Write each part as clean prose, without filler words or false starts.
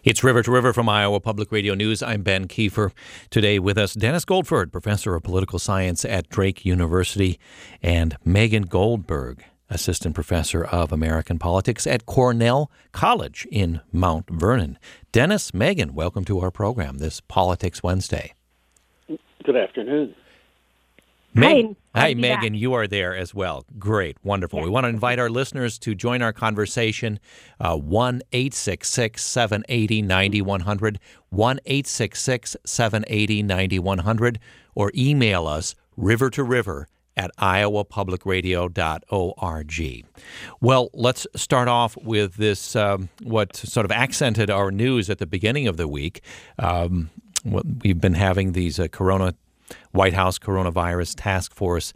It's River to River from Iowa Public Radio News. I'm Ben Kiefer. Today with us, Dennis Goldford, professor of political science at Drake University, and Megan Goldberg, assistant professor of American politics at Cornell College in Mount Vernon. Dennis, Megan, welcome to our program this Politics Wednesday. Good afternoon. Hi, Megan, you are there as well. Great, wonderful. Yeah. We want to invite our listeners to join our conversation, 1-866-780-9100, 1-866-780-9100, or email us rivertoriver@iowapublicradio.org. Well, let's start off with this, what sort of accented our news at the beginning of the week. We've been having these White House Coronavirus Task Force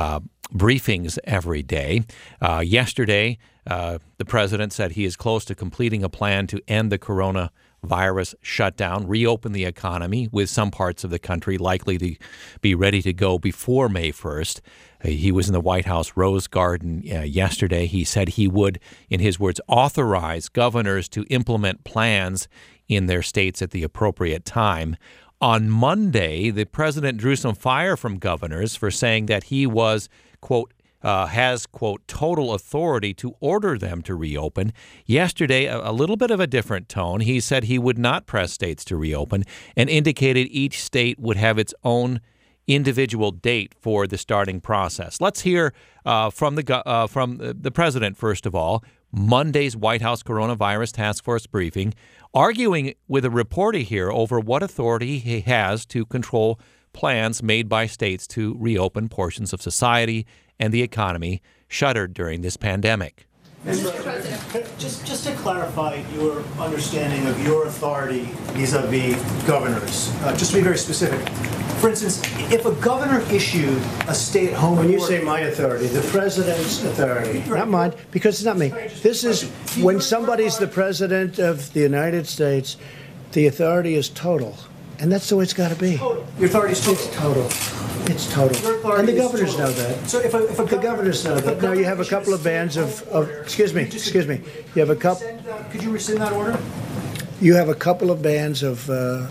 briefings every day. Yesterday, the president said he is close to completing a plan to end the coronavirus shutdown, reopen the economy, with some parts of the country likely to be ready to go before May 1st. He was in the White House Rose Garden yesterday. He said he would, in his words, authorize governors to implement plans in their states at the appropriate time. On Monday, the president drew some fire from governors for saying that he was, quote, has, quote, total authority to order them to reopen. Yesterday, a little bit of a different tone. He said he would not press states to reopen and indicated each state would have its own individual date for the starting process. Let's hear from the president, first of all. Monday's White House Coronavirus Task Force briefing, arguing with a reporter here over what authority he has to control plans made by states to reopen portions of society and the economy shuttered during this pandemic. Mr. President, just to clarify your understanding of your authority vis-a-vis governors, just to be very specific. For instance, if a governor issued a stay-at-home order... When you say my authority, the president's authority, right. Not mine, because it's not me. This is when somebody's the president of the United States, the authority is total. And that's the way it's got to be. Total. Your authority is total. It's total. It's total. And the governors know that. So if the governors know that. Now you have a couple of bands of excuse me. You have a couple. Could you rescind that order? You have a couple of bands of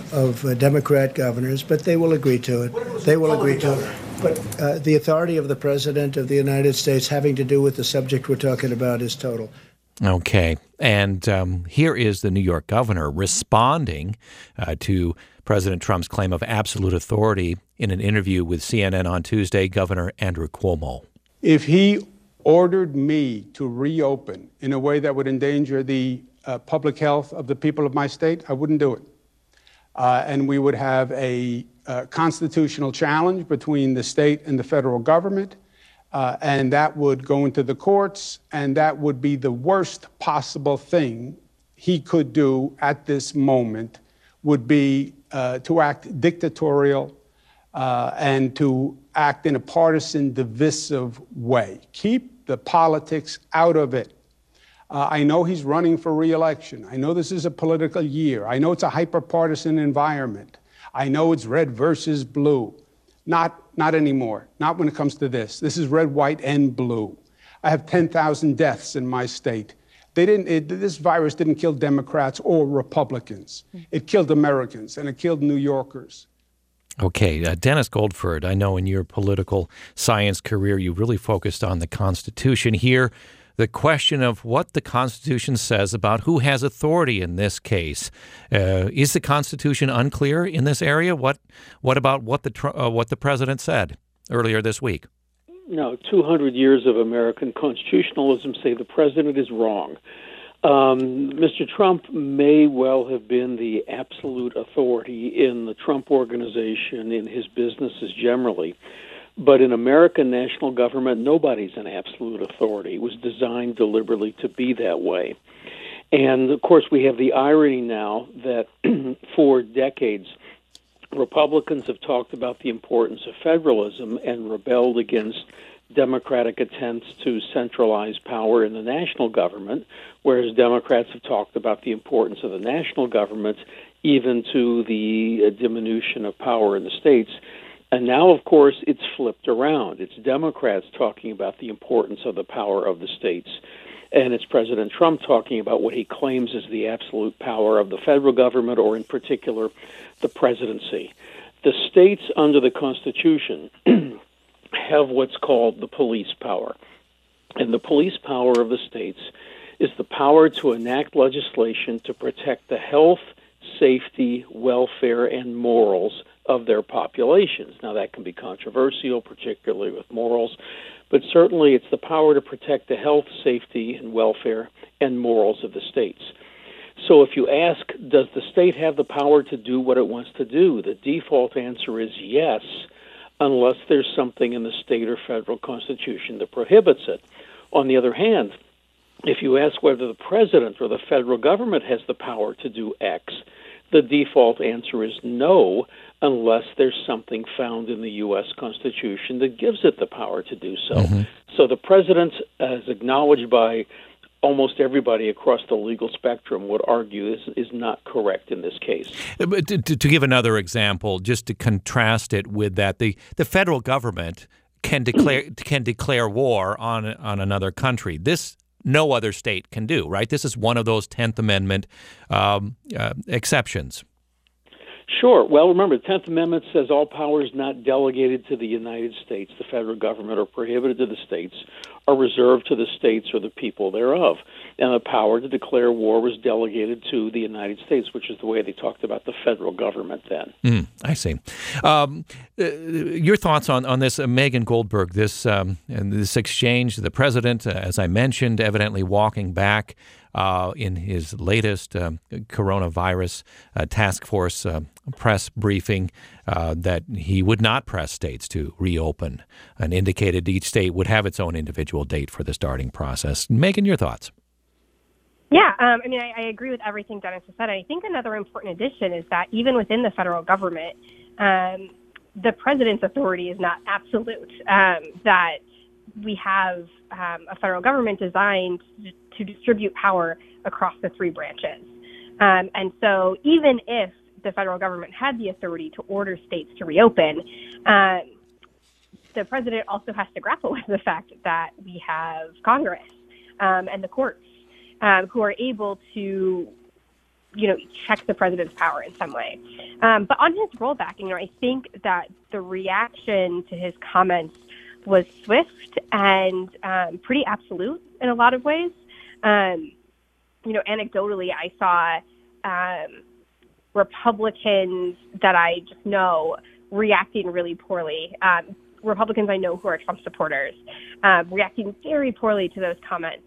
Democrat governors, but they will agree to it. They will agree to it. But the authority of the President of the United States having to do with the subject we're talking about is total. Okay. And here is the New York governor responding to President Trump's claim of absolute authority in an interview with CNN on Tuesday, Governor Andrew Cuomo. If he ordered me to reopen in a way that would endanger the public health of the people of my state, I wouldn't do it. And we would have a constitutional challenge between the state and the federal government, and that would go into the courts, and that would be the worst possible thing he could do at this moment, would be to act dictatorial and to act in a partisan, divisive way. Keep the politics out of it. I know he's running for re-election. I know this is a political year. I know it's a hyper-partisan environment. I know it's red versus blue. Not anymore. Not when it comes to this. This is red, white, and blue. I have 10,000 deaths in my state. This virus didn't kill Democrats or Republicans. It killed Americans, and it killed New Yorkers. Okay, Dennis Goldford, I know in your political science career you really focused on the Constitution. Here, the question of what the Constitution says about who has authority in this case. Is the Constitution unclear in this area? What about what the president said earlier this week? No, 200 years of American constitutionalism say the president is wrong. Mr. Trump may well have been the absolute authority in the Trump organization, in his businesses generally. But in American national government, nobody's an absolute authority. It was designed deliberately to be that way. And, of course, we have the irony now that for decades, Republicans have talked about the importance of federalism and rebelled against Democratic attempts to centralize power in the national government, whereas Democrats have talked about the importance of the national government, even to the diminution of power in the states. And now, of course, it's flipped around. It's Democrats talking about the importance of the power of the states. And it's President Trump talking about what he claims is the absolute power of the federal government, or in particular, the presidency. The states under the Constitution have what's called the police power. And the police power of the states is the power to enact legislation to protect the health, safety, welfare, and morals of their populations. Now, that can be controversial, particularly with morals, but certainly it's the power to protect the health, safety, and welfare and morals of the states. So if you ask, does the state have the power to do what it wants to do? The default answer is yes, unless there's something in the state or federal constitution that prohibits it. On the other hand, if you ask whether the president or the federal government has the power to do X, the default answer is no, unless there's something found in the U.S. Constitution that gives it the power to do so. Mm-hmm. So the president, as acknowledged by almost everybody across the legal spectrum, would argue this is not correct in this case. But to give another example, just to contrast it with that, the federal government can declare war on another country. This no other state can do, right? This is one of those 10th Amendment exceptions. Sure. Well, remember, the 10th Amendment says all powers not delegated to the United States, the federal government, or prohibited to the states, are reserved to the states or the people thereof. And the power to declare war was delegated to the United States, which is the way they talked about the federal government then. I see. Your thoughts on this, Megan Goldberg, this exchange, the president, as I mentioned, evidently walking back in his latest coronavirus task force press briefing that he would not press states to reopen and indicated each state would have its own individual date for the starting process. Megan, your thoughts? Yeah, I agree with everything Dennis has said. I think another important addition is that even within the federal government, the president's authority is not absolute, that we have a federal government designed to distribute power across the three branches. And so even if the federal government had the authority to order states to reopen, the president also has to grapple with the fact that we have Congress and the courts who are able to, check the president's power in some way. But on his rollback, I think that the reaction to his comments was swift and pretty absolute in a lot of ways. Anecdotally, I saw Republicans that I just know reacting really poorly. Republicans I know who are Trump supporters reacting very poorly to those comments.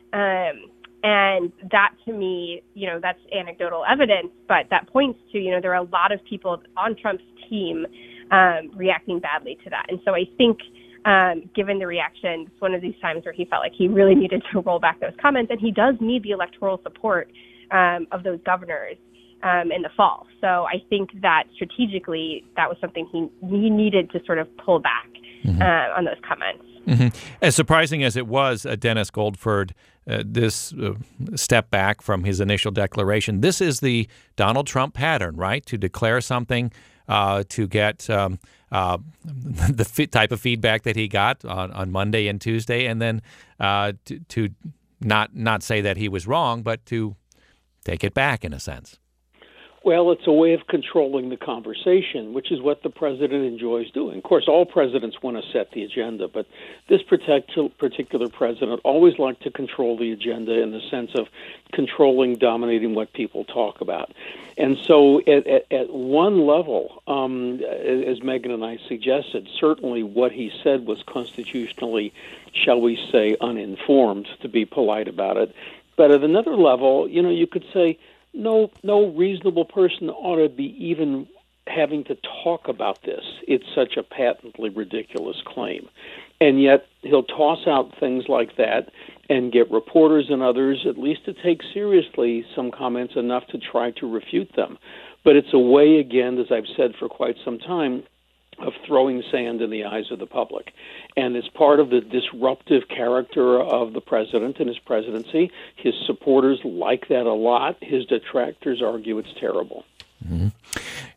And that, to me, that's anecdotal evidence, but that points to, there are a lot of people on Trump's team reacting badly to that. And so I think, given the reaction, it's one of these times where he felt like he really needed to roll back those comments, and he does need the electoral support of those governors in the fall. So I think that strategically, that was something he needed to sort of pull back on those comments. Mm-hmm. As surprising as it was, Dennis Goldberg, this step back from his initial declaration, this is the Donald Trump pattern, right? To declare something, to get the type of feedback that he got on Monday and Tuesday, and then to not say that he was wrong, but to take it back in a sense. Well, it's a way of controlling the conversation, which is what the president enjoys doing. Of course, all presidents want to set the agenda, but this particular president always liked to control the agenda in the sense of controlling, dominating what people talk about. And so at one level, as Megan and I suggested, certainly what he said was constitutionally, shall we say, uninformed, to be polite about it. But at another level, you could say, no reasonable person ought to be even having to talk about this. It's such a patently ridiculous claim. And yet he'll toss out things like that and get reporters and others at least to take seriously some comments enough to try to refute them. But it's a way, again, as I've said for quite some time, of throwing sand in the eyes of the public. And it's part of the disruptive character of the president and his presidency. His supporters like that a lot. His detractors argue it's terrible. Mm-hmm.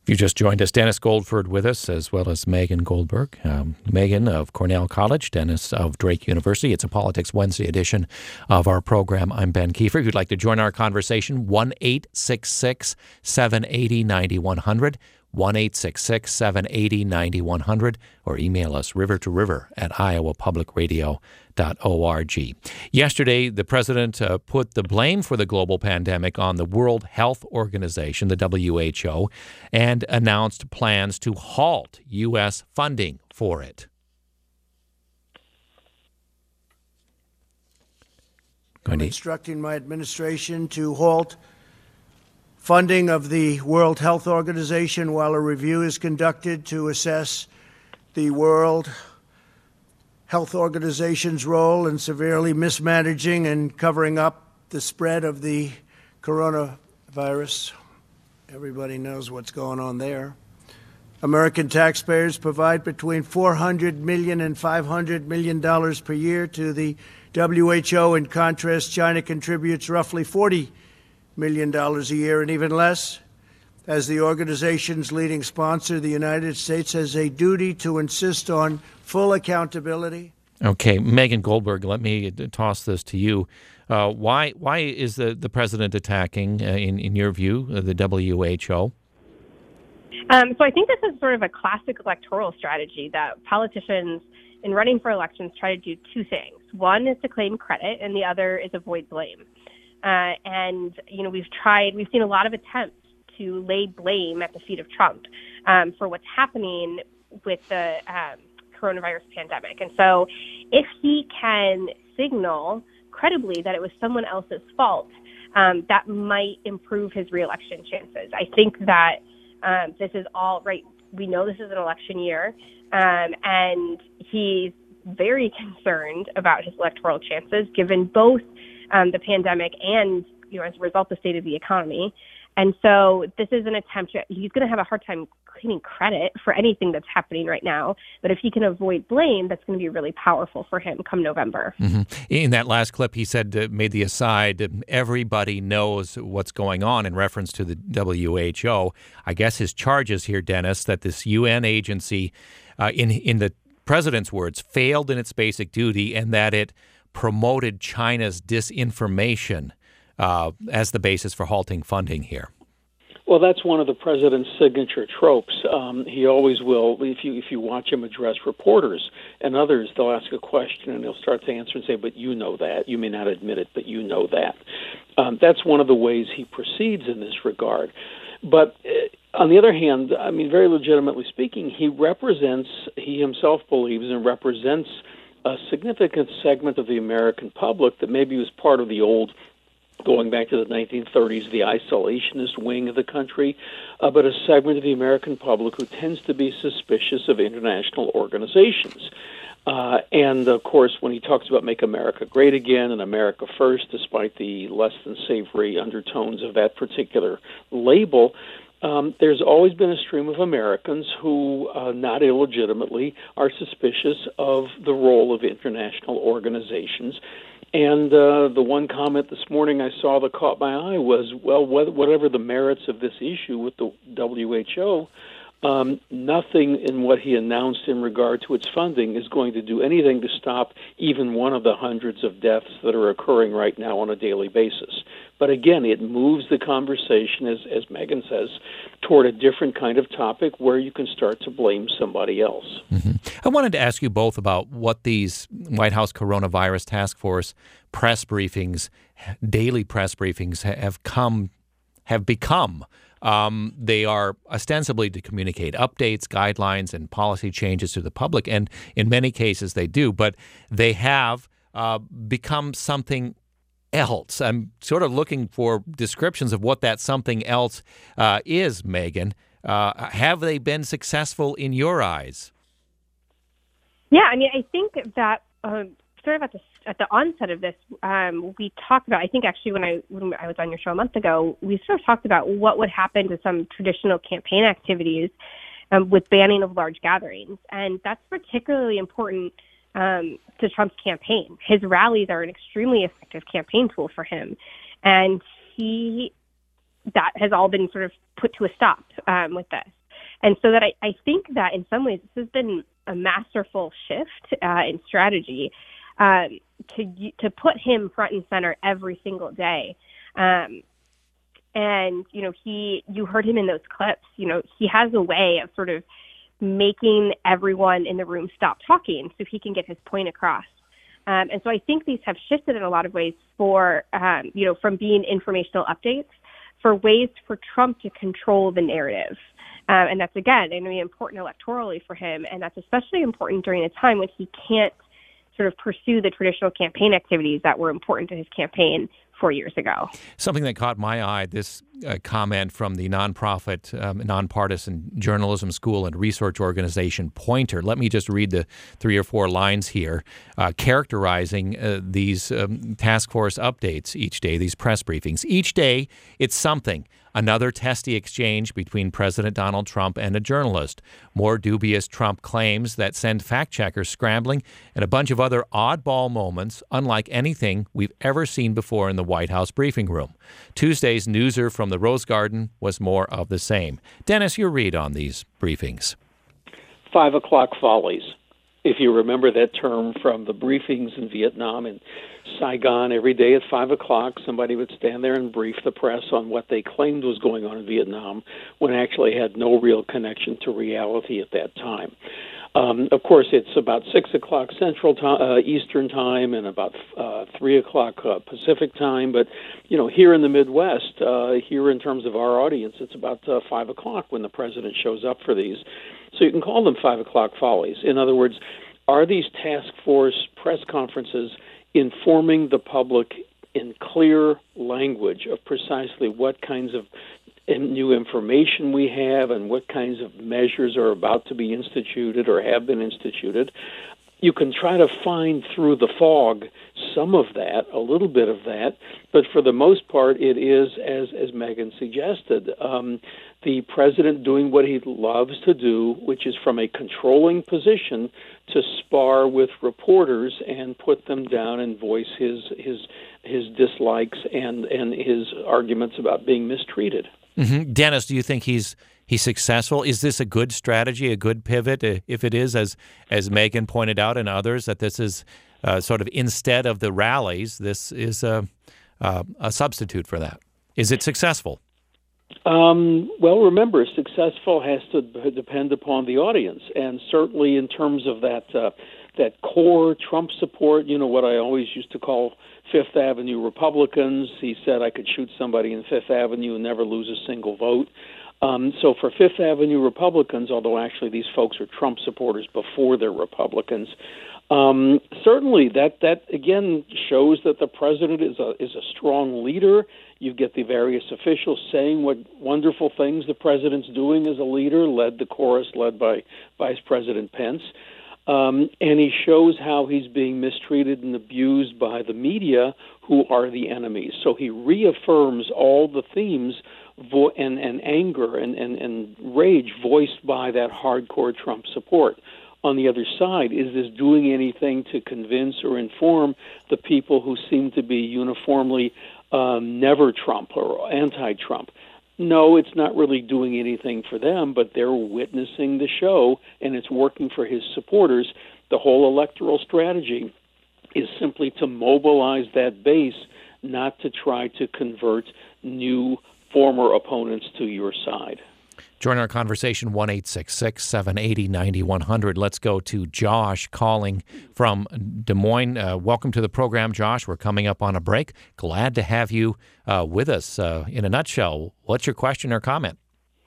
You just joined us. Dennis Goldford with us, as well as Megan Goldberg. Megan of Cornell College, Dennis of Drake University. It's a Politics Wednesday edition of our program. I'm Ben Kiefer. If you'd like to join our conversation, 1-866-780-9100, 1-866-780-9100, or email us rivertoriver@iowapublicradio.org. Yesterday, the president put the blame for the global pandemic on the World Health Organization, the WHO, and announced plans to halt U.S. funding for it. I'm instructing my administration to halt funding of the World Health Organization while a review is conducted to assess the World Health Organization's role in severely mismanaging and covering up the spread of the coronavirus. Everybody knows what's going on there. American taxpayers provide between $400 million and $500 million per year to the WHO. In contrast, China contributes roughly $40 million a year, and even less. As the organization's leading sponsor, the United States has a duty to insist on full accountability. Okay, Megan Goldberg, let me toss this to you. Why is the president attacking, in your view, the WHO? So I think this is sort of a classic electoral strategy that politicians in running for elections try to do two things. One is to claim credit, and the other is avoid blame. And, we've seen a lot of attempts to lay blame at the feet of Trump for what's happening with the coronavirus pandemic. And so if he can signal credibly that it was someone else's fault, that might improve his reelection chances. I think that this is all right. We know this is an election year, and he's very concerned about his electoral chances, given both the pandemic and, as a result, the state of the economy. And so this is an attempt. He's going to have a hard time claiming credit for anything that's happening right now. But if he can avoid blame, that's going to be really powerful for him come November. Mm-hmm. In that last clip, he said, made the aside, everybody knows what's going on in reference to the WHO. I guess his charges here, Dennis, that this UN agency, in the president's words, failed in its basic duty and that it promoted China's disinformation as the basis for halting funding here. Well, that's one of the president's signature tropes. He always will. If you watch him address reporters and others, they'll ask a question and he'll start to answer and say, "But you know that. You may not admit it, but you know that." That's one of the ways he proceeds in this regard. But on the other hand, very legitimately speaking, he himself believes and represents a significant segment of the American public that maybe was part of the old, going back to the 1930s, the isolationist wing of the country, but a segment of the American public who tends to be suspicious of international organizations. And, of course, when he talks about Make America Great Again and America First, despite the less than savory undertones of that particular label, there's always been a stream of Americans who, not illegitimately, are suspicious of the role of international organizations. And the one comment this morning I saw that caught my eye was, well, whatever the merits of this issue with the WHO, nothing in what he announced in regard to its funding is going to do anything to stop even one of the hundreds of deaths that are occurring right now on a daily basis. But again, it moves the conversation, as Megan says, toward a different kind of topic where you can start to blame somebody else. Mm-hmm. I wanted to ask you both about what these White House Coronavirus Task Force press briefings, daily press briefings, have become. They are ostensibly to communicate updates, guidelines, and policy changes to the public, and in many cases they do, but they have become something else. I'm sort of looking for descriptions of what that something else is, Megan. Have they been successful in your eyes? Yeah, I think that sort of at the onset of this, we talked about, I think actually when I was on your show a month ago, we sort of talked about what would happen to some traditional campaign activities with banning of large gatherings. And that's particularly important to Trump's campaign. His rallies are an extremely effective campaign tool for him. And that has all been sort of put to a stop with this. And so that I think that in some ways this has been a masterful shift in strategy to put him front and center every single day. And, you heard him in those clips, he has a way of sort of making everyone in the room stop talking so he can get his point across. And so I think these have shifted in a lot of ways from being informational updates for ways for Trump to control the narrative. And that's, again, going to be important electorally for him. And that's especially important during a time when he can't sort of pursue the traditional campaign activities that were important to his campaign 4 years ago. Something that caught my eye, this comment from the nonprofit, nonpartisan journalism school and research organization Poynter. Let me just read the 3 or 4 lines here, characterizing these task force updates each day, these press briefings. Each day, it's something. Another testy exchange between President Donald Trump and a journalist. More dubious Trump claims that send fact-checkers scrambling, and a bunch of other oddball moments, unlike anything we've ever seen before in the White House briefing room. Tuesday's newser from the Rose Garden was more of the same. Dennis, your read on these briefings. 5 o'clock follies. If you remember that term from the briefings in Vietnam and Saigon, every day at 5 o'clock, somebody would stand there and brief the press on what they claimed was going on in Vietnam when it actually had no real connection to reality at that time. Of course, it's about 6 o'clock Central time, Eastern time, and about 3 o'clock Pacific time. But, here in the Midwest, here in terms of our audience, it's about 5 o'clock when the president shows up for these. So you can call them 5 o'clock follies. In other words, are these task force press conferences informing the public in clear language of precisely what kinds of new information we have and what kinds of measures are about to be instituted or have been instituted? You can try to find through the fog some of that, a little bit of that, but for the most part, it is, as Megan suggested, the president doing what he loves to do, which is from a controlling position to spar with reporters and put them down and voice his dislikes and his arguments about being mistreated. Mm-hmm. Dennis, do you think he's successful? Is this a good strategy, a good pivot? If it is, as Megan pointed out and others, that this is sort of instead of the rallies, this is a substitute for that. Is it successful? Well, remember, successful has to depend upon the audience, and certainly in terms of that core Trump support, what I always used to call Fifth Avenue Republicans. He said I could shoot somebody in Fifth Avenue and never lose a single vote. So for Fifth Avenue Republicans, although actually these folks are Trump supporters before they're Republicans, certainly that again shows that the president is a strong leader. You get the various officials saying what wonderful things the president's doing as a leader, the chorus led by Vice President Pence. And he shows how he's being mistreated and abused by the media, who are the enemies. So he reaffirms all the themes and anger and rage voiced by that hardcore Trump support. On the other side, is this doing anything to convince or inform the people who seem to be uniformly never Trump or anti-Trump? No, it's not really doing anything for them, but they're witnessing the show, and it's working for his supporters. The whole electoral strategy is simply to mobilize that base, not to try to convert new former opponents to your side. Join our conversation, 1-866-780-9100. Let's go to Josh calling from Des Moines. Welcome to the program, Josh. We're coming up on a break. Glad to have you with us. In a nutshell, what's your question or comment?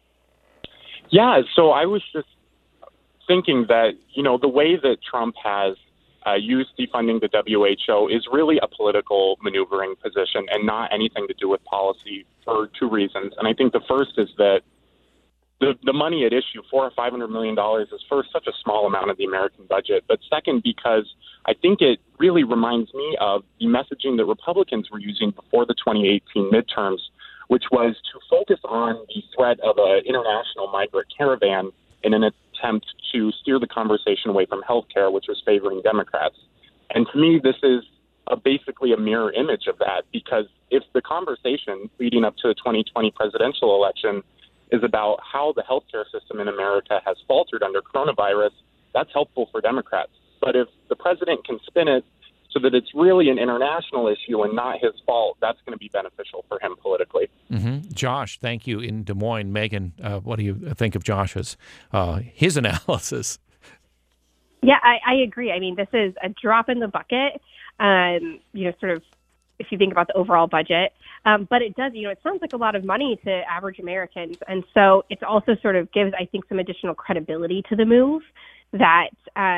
Yeah, so I was just thinking that, the way that Trump has used defunding the WHO is really a political maneuvering position and not anything to do with policy for 2 reasons. And I think the first is that the money at issue, $400 or $500 million, is first such a small amount of the American budget. But second, because I think it really reminds me of the messaging that Republicans were using before the 2018 midterms, which was to focus on the threat of an international migrant caravan in an attempt to steer the conversation away from health care, which was favoring Democrats. And to me, this is basically a mirror image of that, because if the conversation leading up to the 2020 presidential election is about how the healthcare system in America has faltered under coronavirus, that's helpful for Democrats. But if the president can spin it so that it's really an international issue and not his fault, that's going to be beneficial for him politically. Mm-hmm. Josh, thank you in Des Moines. Megan, what do you think of Josh's his analysis? Yeah, I agree. I mean, this is a drop in the bucket, sort of if you think about the overall budget. But it does, it sounds like a lot of money to average Americans. And so it also sort of gives, I think, some additional credibility to the move that,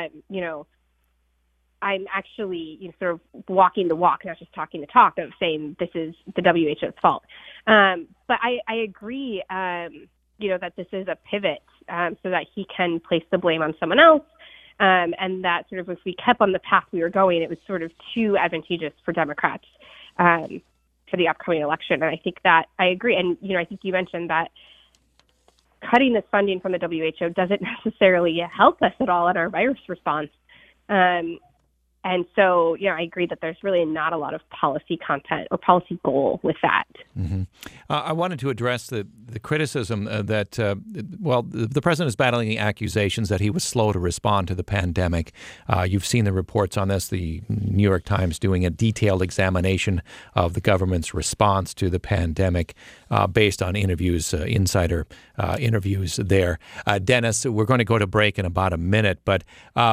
I'm actually sort of walking the walk, not just talking the talk of saying this is the WHO's fault. But I agree, that this is a pivot so that he can place the blame on someone else. And that sort of if we kept on the path we were going, it was sort of too advantageous for Democrats for the upcoming election. And I think that I agree. And, I think you mentioned that cutting this funding from the WHO doesn't necessarily help us at all in our virus response. And so, I agree that there's really not a lot of policy content or policy goal with that. Mm-hmm. I wanted to address the criticism that, the president is battling accusations that he was slow to respond to the pandemic. You've seen the reports on this, the New York Times doing a detailed examination of the government's response to the pandemic based on interviews, insider interviews there. Dennis, we're going to go to break in about a minute, but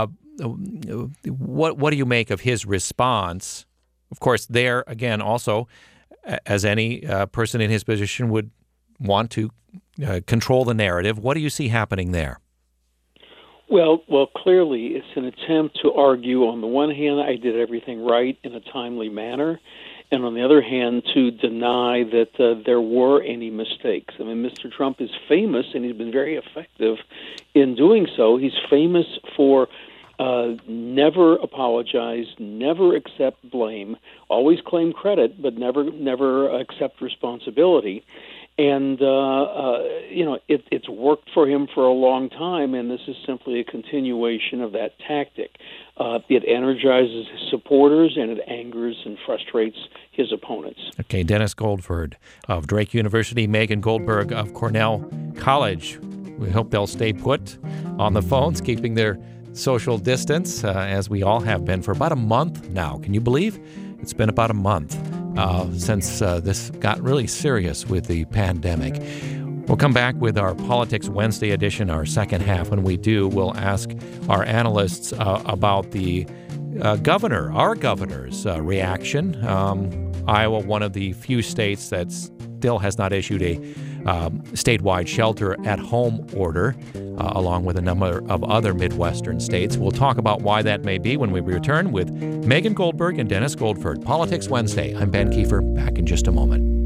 what do you make of his response? Of course, there again, also, as any person in his position would want to control the narrative. What do you see happening there? Well, clearly, it's an attempt to argue, on the one hand, I did everything right in a timely manner, and on the other hand, to deny that there were any mistakes. I mean, Mr. Trump is famous, and he's been very effective in doing so. He's famous for never apologize, never accept blame, always claim credit, but never accept responsibility. And, it's worked for him for a long time, and this is simply a continuation of that tactic. It energizes his supporters, and it angers and frustrates his opponents. Okay, Dennis Goldford of Drake University, Megan Goldberg of Cornell College. We hope they'll stay put on the phones, keeping their social distance, as we all have been for about a month now. Can you believe? It's been about a month since this got really serious with the pandemic. We'll come back with our Politics Wednesday edition, our second half. When we do, we'll ask our analysts about the our governor's reaction. Iowa, one of the few states that still has not issued a statewide shelter-at-home order, along with a number of other Midwestern states. We'll talk about why that may be when we return with Megan Goldberg and Dennis Goldford. Politics Wednesday. I'm Ben Kiefer. Back in just a moment.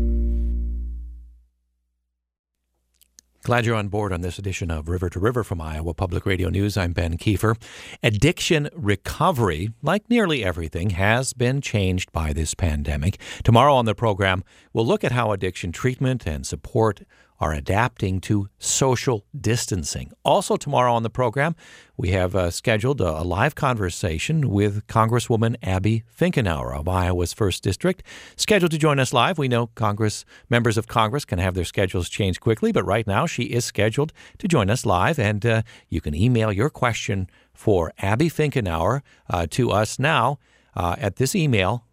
Glad you're on board on this edition of River to River from Iowa Public Radio News. I'm Ben Kiefer. Addiction recovery, like nearly everything, has been changed by this pandemic. Tomorrow on the program, we'll look at how addiction treatment and support are adapting to social distancing. Also tomorrow on the program, we have scheduled a live conversation with Congresswoman Abby Finkenauer of Iowa's 1st District. Scheduled to join us live. We know members of Congress can have their schedules changed quickly, but right now she is scheduled to join us live, and you can email your question for Abby Finkenauer to us now at this email,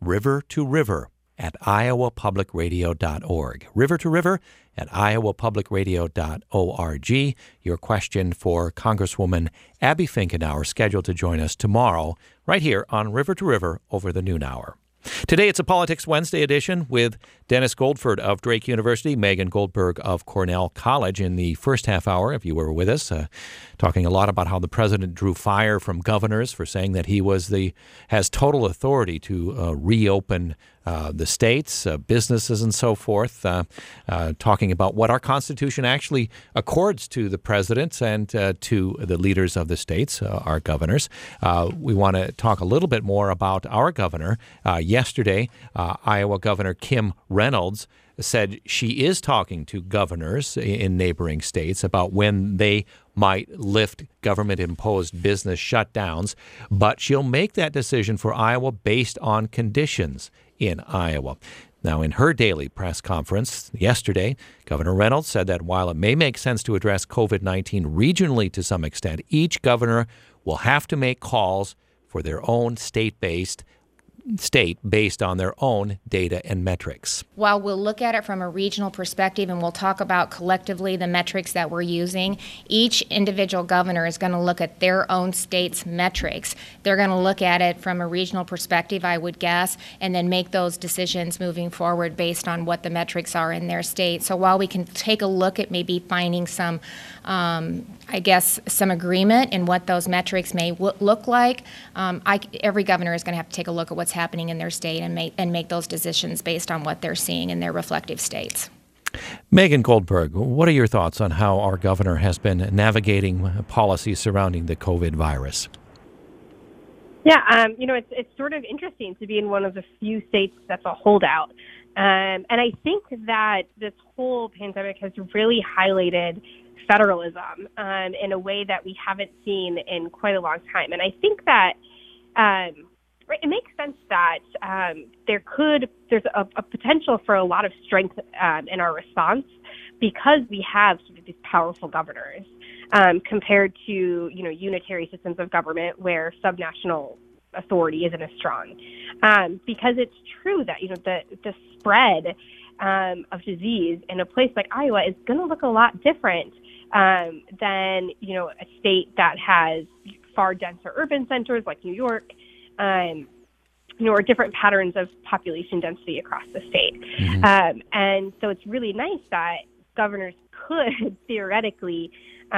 rivertoriver@iowapublicradio.org. River to River at iowapublicradio.org. Your question for Congresswoman Abby Finkenauer, scheduled to join us tomorrow right here on River to River over the noon hour. Today, it's a Politics Wednesday edition with Dennis Goldford of Drake University, Megan Goldberg of Cornell College. In the first half hour, if you were with us, talking a lot about how the president drew fire from governors for saying that he has total authority to reopen the states, businesses, and so forth, talking about what our Constitution actually accords to the presidents and to the leaders of the states, our governors. We want to talk a little bit more about our governor. Yesterday, Iowa Governor Kim Reynolds said she is talking to governors in neighboring states about when they might lift government-imposed business shutdowns, but she'll make that decision for Iowa based on conditions in Iowa. Now, in her daily press conference yesterday, Governor Reynolds said that while it may make sense to address COVID-19 regionally to some extent, each governor will have to make calls for their own state based on their own data and metrics. While we'll look at it from a regional perspective and we'll talk about collectively the metrics that we're using, each individual governor is going to look at their own state's metrics. They're going to look at it from a regional perspective, I would guess, and then make those decisions moving forward based on what the metrics are in their state. So while we can take a look at maybe finding some some agreement in what those metrics may look like. Every governor is going to have to take a look at what's happening in their state and make those decisions based on what they're seeing in their reflective states. Megan Goldberg, what are your thoughts on how our governor has been navigating policies surrounding the COVID virus? Yeah, it's sort of interesting to be in one of the few states that's a holdout. And I think that this whole pandemic has really highlighted federalism in a way that we haven't seen in quite a long time. And I think that it makes sense that there's a potential for a lot of strength in our response because we have sort of these powerful governors compared to, unitary systems of government where subnational authority isn't as strong. Because it's true that, the spread of disease in a place like Iowa is going to look a lot different than, a state that has far denser urban centers like New York, or different patterns of population density across the state. Mm-hmm. And so it's really nice that governors could theoretically,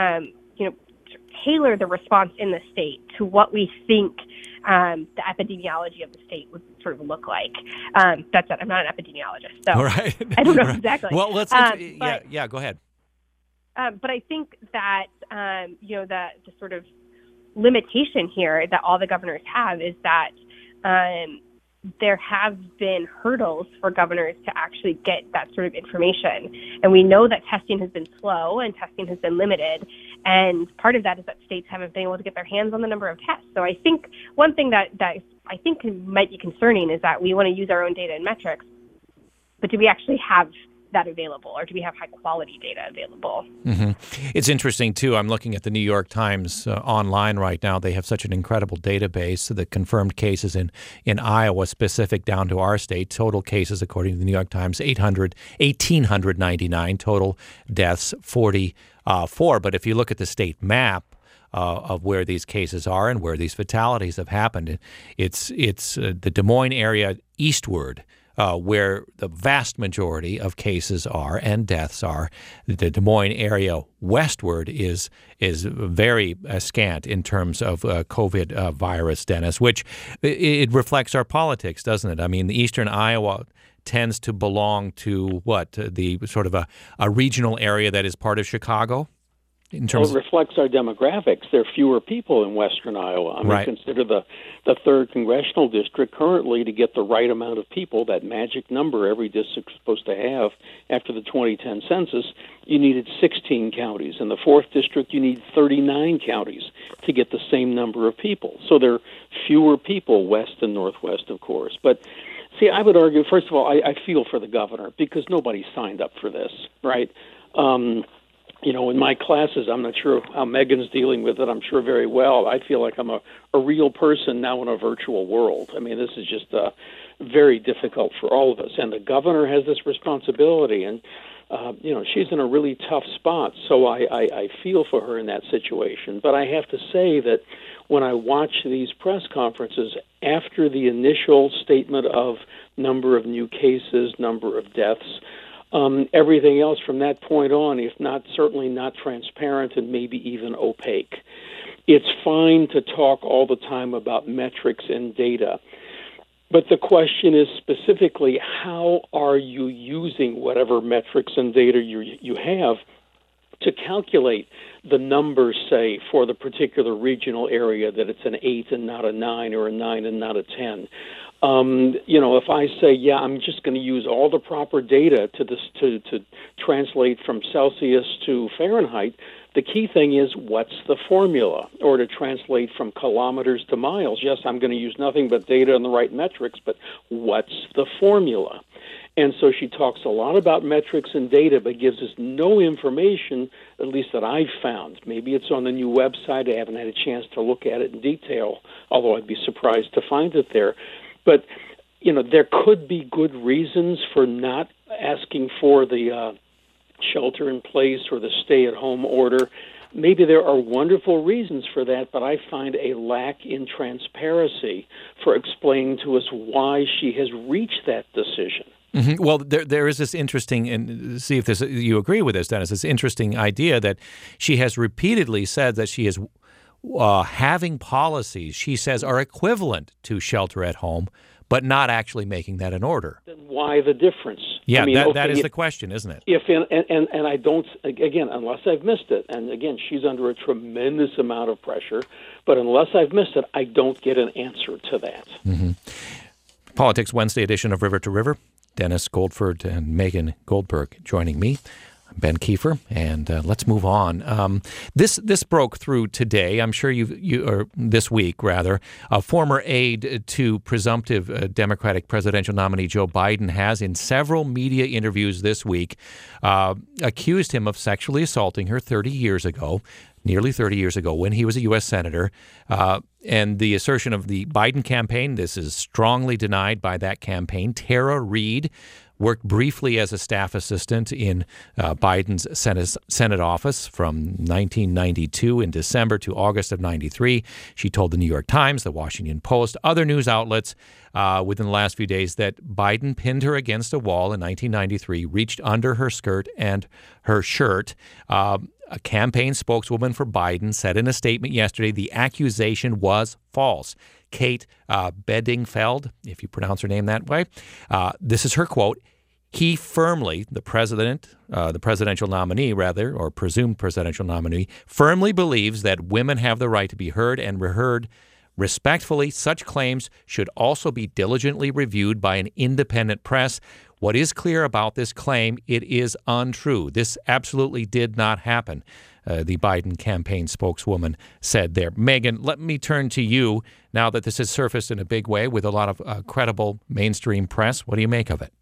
tailor the response in the state to what we think the epidemiology of the state would sort of look like. That's it. I'm not an epidemiologist, so right. I don't know exactly. Well, let's go ahead. But I think that the sort of limitation here that all the governors have is that there have been hurdles for governors to actually get that sort of information. And we know that testing has been slow and testing has been limited. And part of that is that states haven't been able to get their hands on the number of tests. So I think one thing that I think might be concerning is that we want to use our own data and metrics, but do we actually have that available, or do we have high quality data available? Mm-hmm. It's interesting too. I'm looking at the New York Times online right now. They have such an incredible database. The confirmed cases in Iowa, specific down to our state, total cases according to the New York Times, 1,899, total deaths 44. But if you look at the state map of where these cases are and where these fatalities have happened, it's the Des Moines area eastward, where the vast majority of cases are and deaths are. The Des Moines area westward is very scant in terms of COVID virus, Dennis, which it reflects our politics, doesn't it? I mean, the eastern Iowa tends to belong to the sort of a regional area that is part of Chicago? It reflects our demographics. There are fewer people in western Iowa. I mean, right. Consider the 3rd congressional district currently, to get the right amount of people, that magic number every district is supposed to have after the 2010 census, you needed 16 counties. In the 4th district, you need 39 counties to get the same number of people. So there are fewer people west and northwest, of course. But see, I would argue, first of all, I feel for the governor because nobody signed up for this, right? In my classes, I'm not sure how Megan's dealing with it. I'm sure very well. I feel like I'm a real person now in a virtual world. I mean, this is just very difficult for all of us. And the governor has this responsibility, and, she's in a really tough spot. So I feel for her in that situation. But I have to say that when I watch these press conferences, after the initial statement of number of new cases, number of deaths, everything else from that point on, if not certainly not transparent and maybe even opaque. It's fine to talk all the time about metrics and data, but the question is specifically, how are you using whatever metrics and data you have to calculate the numbers, say, for the particular regional area, that it's an 8 and not a 9, or a 9 and not a 10. If I say, I'm just going to use all the proper data to translate from Celsius to Fahrenheit, the key thing is, what's the formula? Or to translate from kilometers to miles. Yes, I'm going to use nothing but data and the right metrics, but what's the formula? And so she talks a lot about metrics and data, but gives us no information, at least that I've found. Maybe it's on the new website. I haven't had a chance to look at it in detail, although I'd be surprised to find it there. But, there could be good reasons for not asking for the shelter in place or the stay-at-home order. Maybe there are wonderful reasons for that, but I find a lack in transparency for explaining to us why she has reached that decision. Mm-hmm. Well, there is this interesting, and see if you agree with this, Dennis, this interesting idea that she has repeatedly said that she is having policies she says are equivalent to shelter at home, but not actually making that an order. Then why the difference? Yeah, that is the question, isn't it? And I don't, again, unless I've missed it, and again, she's under a tremendous amount of pressure, but unless I've missed it, I don't get an answer to that. Mm-hmm. Politics Wednesday edition of River to River. Dennis Goldford and Megan Goldberg joining me. I'm Ben Kiefer, and let's move on. This broke through today. I'm sure or this week rather. A former aide to presumptive Democratic presidential nominee Joe Biden has, in several media interviews this week, accused him of sexually assaulting her nearly 30 years ago, when he was a U.S. Senator. And the assertion of the Biden campaign, this is strongly denied by that campaign. Tara Reid worked briefly as a staff assistant in Biden's Senate office from 1992 in December to August of 93. She told the New York Times, the Washington Post, other news outlets within the last few days that Biden pinned her against a wall in 1993, reached under her skirt and her shirt. A campaign spokeswoman for Biden said in a statement yesterday the accusation was false. Kate Bedingfeld, if you pronounce her name that way, this is her quote. He firmly, the presidential nominee rather, or presumed presidential nominee, firmly believes that women have the right to be heard and heard respectfully. Such claims should also be diligently reviewed by an independent press. What is clear about this claim, it is untrue. This absolutely did not happen, the Biden campaign spokeswoman said there. Megan, let me turn to you now that this has surfaced in a big way with a lot of credible mainstream press. What do you make of it?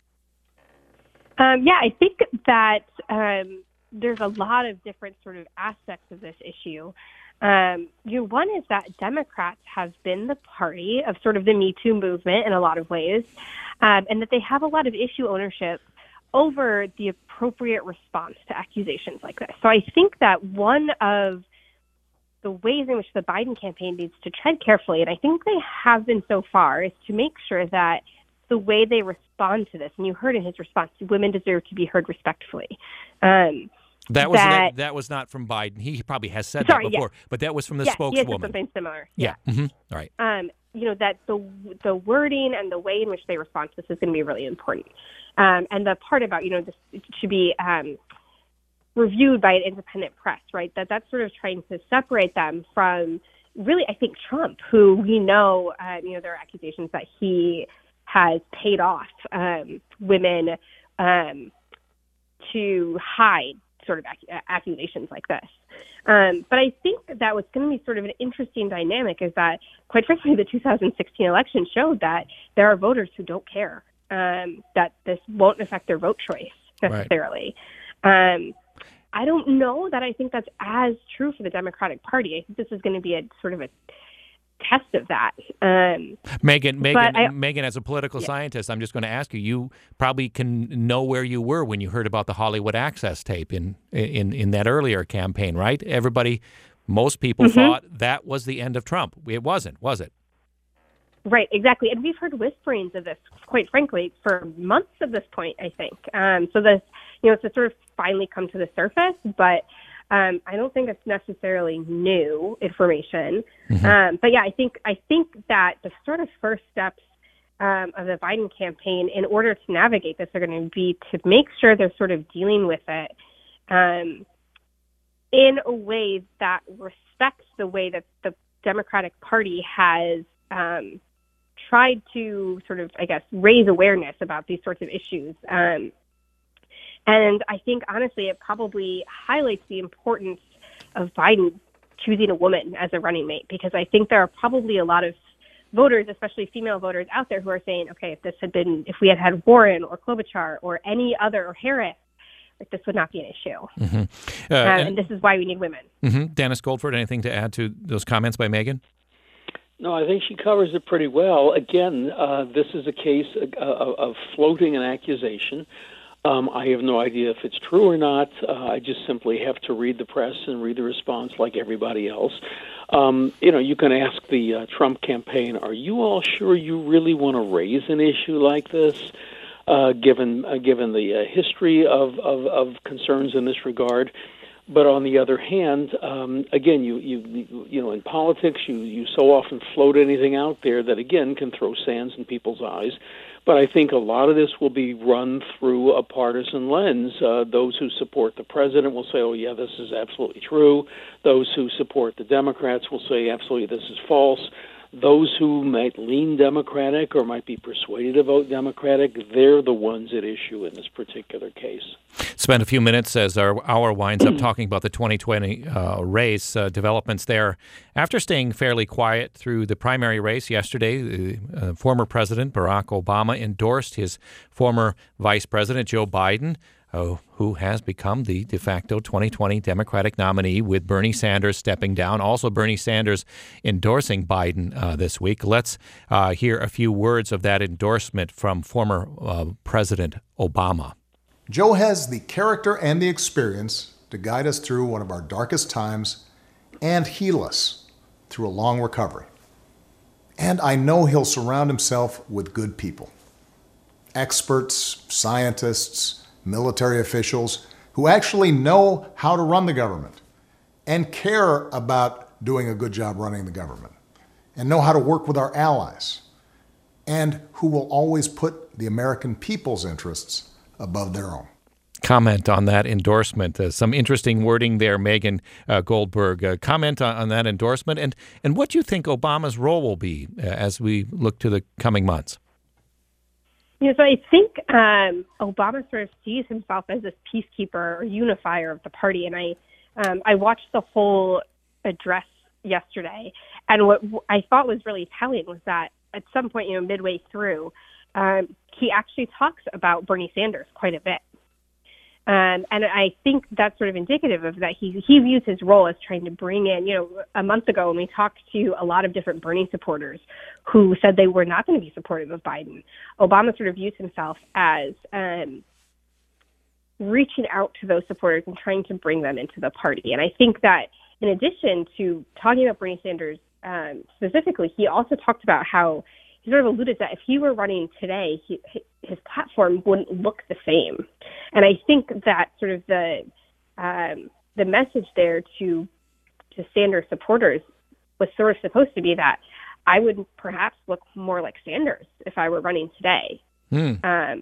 I think that there's a lot of different sort of aspects of this issue. One is that Democrats have been the party of sort of the Me Too movement in a lot of ways, and that they have a lot of issue ownership over the appropriate response to accusations like this. So I think that one of the ways in which the Biden campaign needs to tread carefully, and I think they have been so far, is to make sure that the way they respond to this, and you heard in his response, women deserve to be heard respectfully. That was not from Biden. He probably has said that before, but that was from the spokeswoman. He said something similar. Yeah. Mm-hmm. All right. That the wording and the way in which they respond to this is going to be really important. And the part about, this should be reviewed by an independent press, right? That's sort of trying to separate them from really, I think, Trump, who we know, there are accusations that he has paid off women to hide sort of accusations like this. But I think that what's going to be sort of an interesting dynamic is that, quite frankly, the 2016 election showed that there are voters who don't care, that this won't affect their vote choice necessarily. Right. I don't know that I think that's as true for the Democratic Party. I think this is going to be a sort of a test of that. Megan, as a political scientist, I'm just going to ask you, you probably can know where you were when you heard about the Hollywood Access tape in that earlier campaign, right? Most people thought that was the end of Trump. It wasn't, was it? Right, exactly. And we've heard whisperings of this, quite frankly, for months at this point, I think. So this, it's sort of finally come to the surface, but I don't think it's necessarily new information. But yeah, I think that the sort of first steps of the Biden campaign in order to navigate this are going to be to make sure they're sort of dealing with it in a way that respects the way that the Democratic Party has tried to sort of, I guess, raise awareness about these sorts of issues. And I think, honestly, it probably highlights the importance of Biden choosing a woman as a running mate, because I think there are probably a lot of voters, especially female voters out there, who are saying, okay, if we had Warren or Klobuchar or any other, or Harris, like, this would not be an issue. Mm-hmm. And this is why we need women. Mm-hmm. Dennis Goldford, anything to add to those comments by Megan? No, I think she covers it pretty well. Again, this is a case of floating an accusation. I have no idea if it's true or not. I just simply have to read the press and read the response like everybody else. You can ask the Trump campaign, are you all sure you really want to raise an issue like this, given the history of concerns in this regard? But on the other hand, again, you in politics, you so often float anything out there that, again, can throw sands in people's eyes. But I think a lot of this will be run through a partisan lens. Those who support the president will say, oh, yeah, this is absolutely true. Those who support the Democrats will say, absolutely, this is false. Those who might lean Democratic or might be persuaded to vote Democratic, they're the ones at issue in this particular case. Spend a few minutes as our hour winds up talking about the 2020 race, developments there. After staying fairly quiet through the primary race yesterday, the former President Barack Obama endorsed his former Vice President Joe Biden, who has become the de facto 2020 Democratic nominee, with Bernie Sanders stepping down. Also, Bernie Sanders endorsing Biden this week. Let's hear a few words of that endorsement from former President Obama. Joe has the character and the experience to guide us through one of our darkest times and heal us through a long recovery. And I know he'll surround himself with good people. Experts, scientists, military officials who actually know how to run the government and care about doing a good job running the government and know how to work with our allies, and who will always put the American people's interests above their own. Comment on that endorsement. Some interesting wording there, Megan Goldberg. Comment on that endorsement and what you think Obama's role will be as we look to the coming months. So I think Obama sort of sees himself as this peacekeeper or unifier of the party. And I watched the whole address yesterday, and what I thought was really telling was that at some point, midway through, he actually talks about Bernie Sanders quite a bit. And I think that's sort of indicative of that he views his role as trying to bring in, a month ago when we talked to a lot of different Bernie supporters who said they were not going to be supportive of Biden, Obama sort of views himself as reaching out to those supporters and trying to bring them into the party. And I think that in addition to talking about Bernie Sanders specifically, he also talked about how he sort of alluded that if he were running today, his platform wouldn't look the same. And I think that sort of the message there to Sanders supporters was sort of supposed to be that I would perhaps look more like Sanders if I were running today. And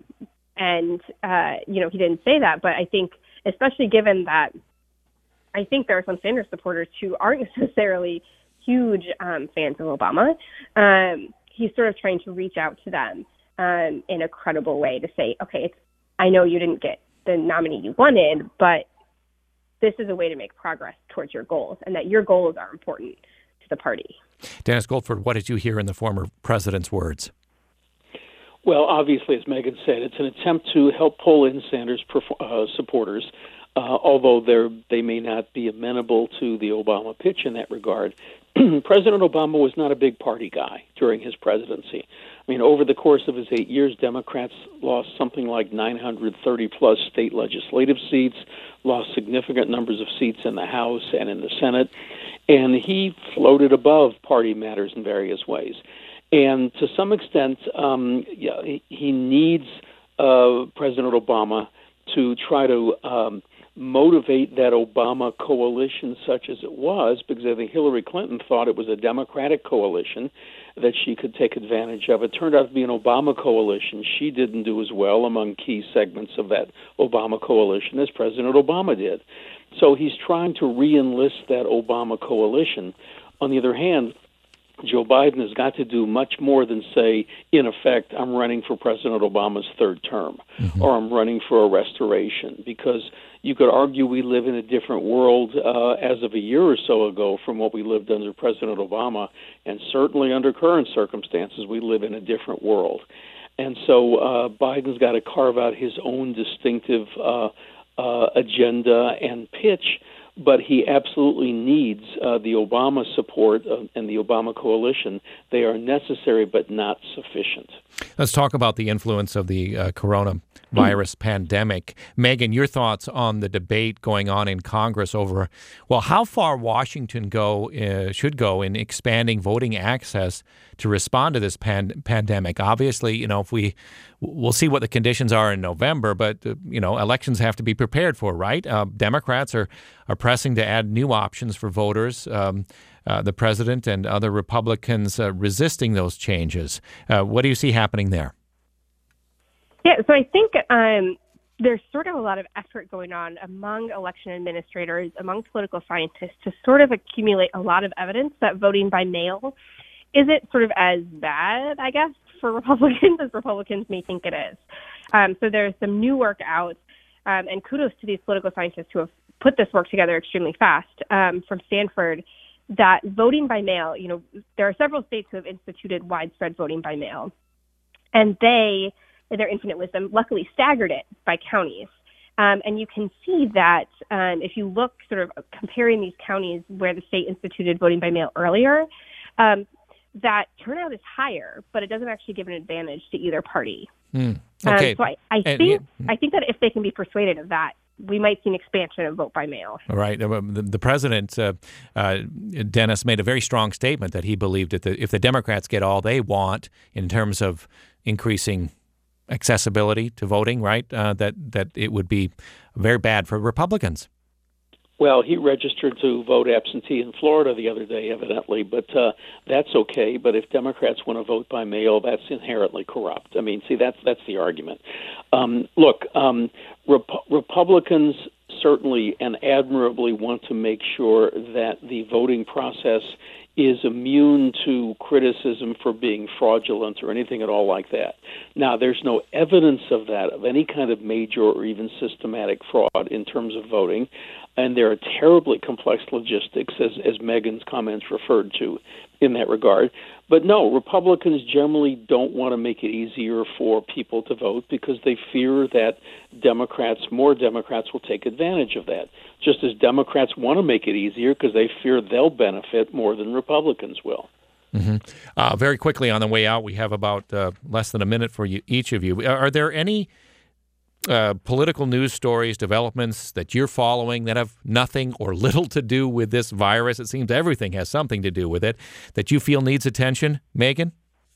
he didn't say that, but I think, especially given that I think there are some Sanders supporters who aren't necessarily huge fans of Obama, he's sort of trying to reach out to them in a credible way to say, okay, I know you didn't get the nominee you wanted, but this is a way to make progress towards your goals, and that your goals are important to the party. Dennis Goldford, what did you hear in the former president's words? Well, obviously, as Megan said, it's an attempt to help pull in Sanders supporters, although they may not be amenable to the Obama pitch in that regard. President Obama was not a big party guy during his presidency. I mean, over the course of his 8 years, Democrats lost something like 930-plus state legislative seats, lost significant numbers of seats in the House and in the Senate, and he floated above party matters in various ways. And to some extent, he needs President Obama to try to motivate that Obama coalition such as it was, because I think Hillary Clinton thought it was a Democratic coalition that she could take advantage of. It turned out to be an Obama coalition. She didn't do as well among key segments of that Obama coalition as President Obama did. So he's trying to re-enlist that Obama coalition. On the other hand, Joe Biden has got to do much more than say, in effect, I'm running for President Obama's third term, or I'm running for a restoration, because you could argue we live in a different world as of a year or so ago from what we lived under President Obama, and certainly under current circumstances, we live in a different world. And so Biden's got to carve out his own distinctive agenda and pitch, but he absolutely needs the Obama support and the Obama coalition. They are necessary but not sufficient. Let's talk about the influence of the coronavirus pandemic. Megan, your thoughts on the debate going on in Congress over, well, how far Washington should go in expanding voting access to respond to this pandemic. Obviously, if we'll see what the conditions are in November, but elections have to be prepared for, right? Democrats are pressing to add new options for voters. The president and other Republicans resisting those changes. What do you see happening there? Yeah, so I think there's sort of a lot of effort going on among election administrators, among political scientists, to sort of accumulate a lot of evidence that voting by mail isn't sort of as bad, I guess, for Republicans as Republicans may think it is. So there's some new work out, and kudos to these political scientists who have put this work together extremely fast, from Stanford, that voting by mail, there are several states who have instituted widespread voting by mail, and they, in their infinite wisdom, luckily staggered it by counties. And you can see that if you look sort of comparing these counties where the state instituted voting by mail earlier, that turnout is higher, but it doesn't actually give an advantage to either party. Okay. So I think that if they can be persuaded of that, we might see an expansion of vote by mail. All right. The president, Dennis, made a very strong statement that he believed that if the Democrats get all they want in terms of increasing accessibility to voting, right, that it would be very bad for Republicans. Well, he registered to vote absentee in Florida the other day, evidently, but that's okay. But if Democrats want to vote by mail, that's inherently corrupt. I mean, see, that's the argument. Republicans certainly and admirably want to make sure that the voting process is immune to criticism for being fraudulent or anything at all like that. Now, there's no evidence of that, of any kind of major or even systematic fraud in terms of voting, and there are terribly complex logistics, as Megan's comments referred to in that regard. But no, Republicans generally don't want to make it easier for people to vote because they fear that more Democrats will take advantage of that, just as Democrats want to make it easier because they fear they'll benefit more than Republicans will. Mm-hmm. Very quickly on the way out, we have about less than a minute for each of you. Are there any political news stories, developments that you're following that have nothing or little to do with this virus? It seems everything has something to do with it that you feel needs attention. Megan?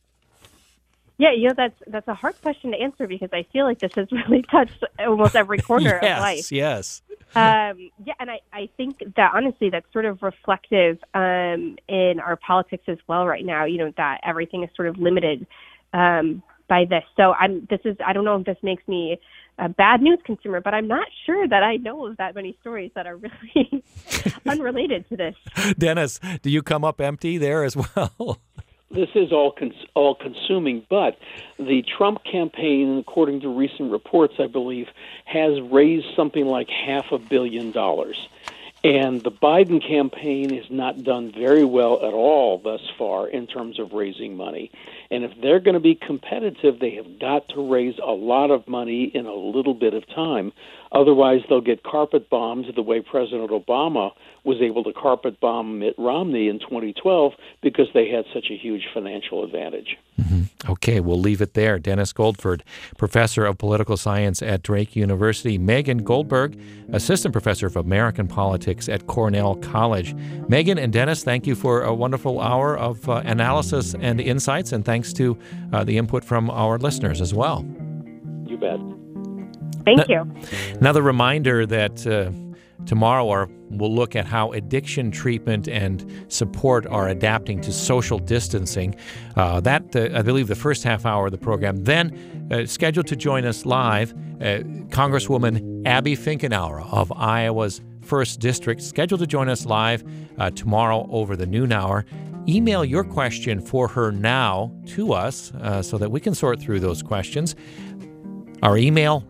Yeah, that's a hard question to answer because I feel like this has really touched almost every corner of life. Yes. And I think that honestly that's sort of reflective in our politics as well right now, that everything is sort of limited by this. So I don't know if this makes me a bad news consumer, but I'm not sure that I know of that many stories that are really unrelated to this. Dennis, do you come up empty there as well? This is all consuming, but the Trump campaign, according to recent reports, I believe, has raised something like $500 million. And the Biden campaign has not done very well at all thus far in terms of raising money. And if they're going to be competitive, they have got to raise a lot of money in a little bit of time. Otherwise, they'll get carpet bombed the way President Obama was able to carpet bomb Mitt Romney in 2012 because they had such a huge financial advantage. Mm-hmm. Okay, we'll leave it there. Dennis Goldford, professor of political science at Drake University. Megan Goldberg, assistant professor of American politics at Cornell College. Megan and Dennis, thank you for a wonderful hour of analysis and insights, and thanks to the input from our listeners as well. You bet. Thank you. Another reminder that tomorrow we'll look at how addiction treatment and support are adapting to social distancing. I believe, the first half hour of the program. Then, scheduled to join us live, Congresswoman Abby Finkenauer of Iowa's 1st District, scheduled to join us live tomorrow over the noon hour. Email your question for her now to us so that we can sort through those questions. Our email,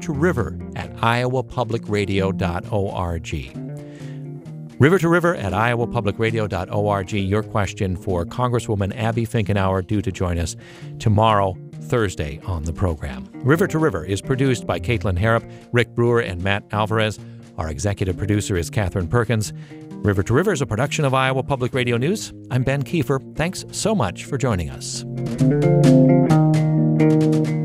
river2river@iowapublicradio.org. river2river@iowapublicradio.org. Your question for Congresswoman Abby Finkenauer, due to join us tomorrow, Thursday, on the program. River to River is produced by Caitlin Harrop, Rick Brewer, and Matt Alvarez. Our executive producer is Catherine Perkins. River to River is a production of Iowa Public Radio News. I'm Ben Kiefer. Thanks so much for joining us.